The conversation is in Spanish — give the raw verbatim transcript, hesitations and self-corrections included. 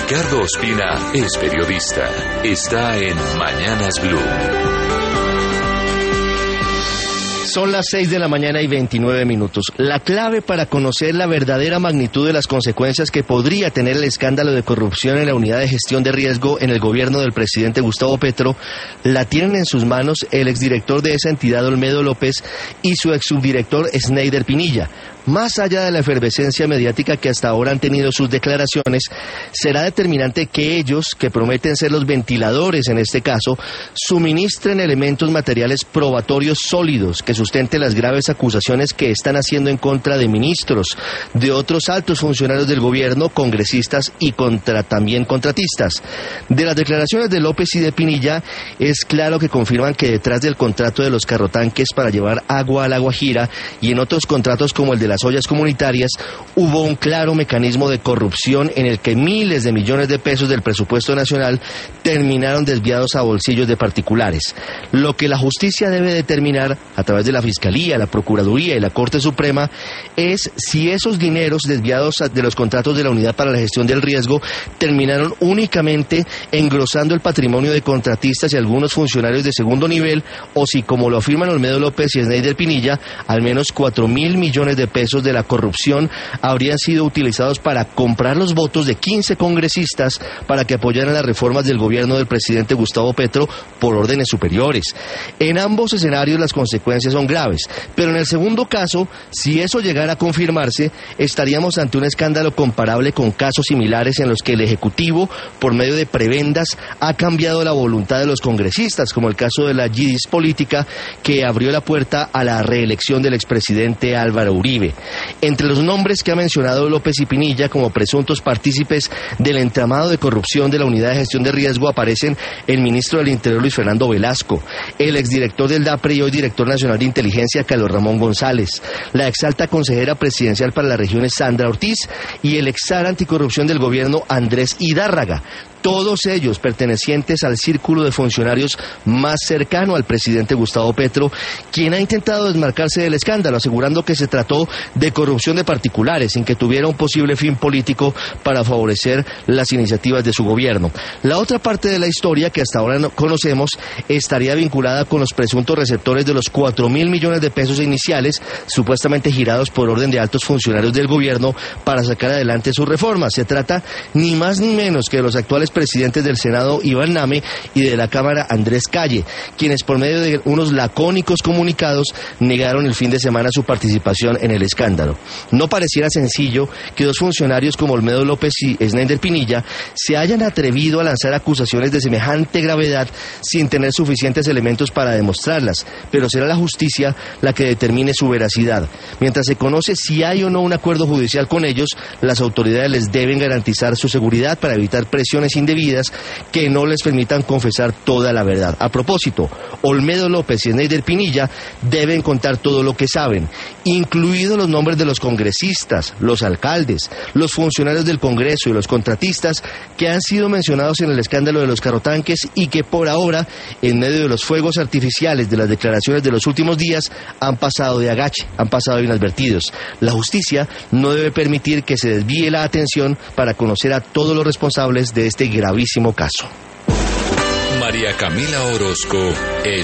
Ricardo Ospina es periodista. Está en Mañanas Blue. Son las seis de la mañana y veintinueve minutos. La clave para conocer la verdadera magnitud de las consecuencias que podría tener el escándalo de corrupción en la unidad de gestión de riesgo en el gobierno del presidente Gustavo Petro la tienen en sus manos el exdirector de esa entidad, Olmedo López, y su exsubdirector, Sneider Pinilla. Más allá de la efervescencia mediática que hasta ahora han tenido sus declaraciones, será determinante que ellos, que prometen ser los ventiladores en este caso, suministren elementos materiales probatorios sólidos que sustenten las graves acusaciones que están haciendo en contra de ministros, de otros altos funcionarios del gobierno, congresistas y contra, también contratistas. De las declaraciones de López y de Pinilla, es claro que confirman que detrás del contrato de los carrotanques para llevar agua a La Guajira y en otros contratos como el de las ollas comunitarias, hubo un claro mecanismo de corrupción en el que miles de millones de pesos del presupuesto nacional terminaron desviados a bolsillos de particulares. Lo que la justicia debe determinar, a través de la Fiscalía, la Procuraduría y la Corte Suprema, es si esos dineros desviados de los contratos de la Unidad para la Gestión del Riesgo terminaron únicamente engrosando el patrimonio de contratistas y algunos funcionarios de segundo nivel, o si, como lo afirman Olmedo López y Sneider Pinilla, al menos cuatro mil millones de pesos de la corrupción habrían sido utilizados para comprar los votos de quince congresistas para que apoyaran las reformas del gobierno del presidente Gustavo Petro por órdenes superiores. En ambos escenarios las consecuencias son graves, pero en el segundo caso, si eso llegara a confirmarse, estaríamos ante un escándalo comparable con casos similares en los que el Ejecutivo, por medio de prebendas, ha cambiado la voluntad de los congresistas, como el caso de la Yidis política, que abrió la puerta a la reelección del expresidente Álvaro Uribe. Entre los nombres que ha mencionado López y Pinilla como presuntos partícipes del entramado de corrupción de la Unidad de Gestión de Riesgo aparecen el ministro del Interior Luis Fernando Velasco, el exdirector del DAPRE y hoy director nacional de inteligencia Carlos Ramón González, la exalta consejera presidencial para las regiones Sandra Ortiz y el exar anticorrupción del gobierno Andrés Hidárraga. Todos ellos pertenecientes al círculo de funcionarios más cercano al presidente Gustavo Petro, quien ha intentado desmarcarse del escándalo, asegurando que se trató de corrupción de particulares, sin que tuviera un posible fin político para favorecer las iniciativas de su gobierno. La otra parte de la historia, que hasta ahora no conocemos, estaría vinculada con los presuntos receptores de los cuatro mil millones de pesos iniciales, supuestamente girados por orden de altos funcionarios del gobierno para sacar adelante sus reformas. Se trata ni más ni menos que de los actuales presidentes del Senado Iván Name y de la Cámara Andrés Calle, quienes por medio de unos lacónicos comunicados negaron el fin de semana su participación en el escándalo. No pareciera sencillo que dos funcionarios como Olmedo López y Sneider Pinilla se hayan atrevido a lanzar acusaciones de semejante gravedad sin tener suficientes elementos para demostrarlas, pero será la justicia la que determine su veracidad. Mientras se conoce si hay o no un acuerdo judicial con ellos, las autoridades les deben garantizar su seguridad para evitar presiones indebidas que no les permitan confesar toda la verdad. A propósito, Olmedo López y Sneider Pinilla deben contar todo lo que saben, incluidos los nombres de los congresistas, los alcaldes, los funcionarios del Congreso y los contratistas que han sido mencionados en el escándalo de los carrotanques y que por ahora, en medio de los fuegos artificiales de las declaraciones de los últimos días, han pasado de agache, han pasado inadvertidos. La justicia no debe permitir que se desvíe la atención para conocer a todos los responsables de este gravísimo caso. María Camila Orozco es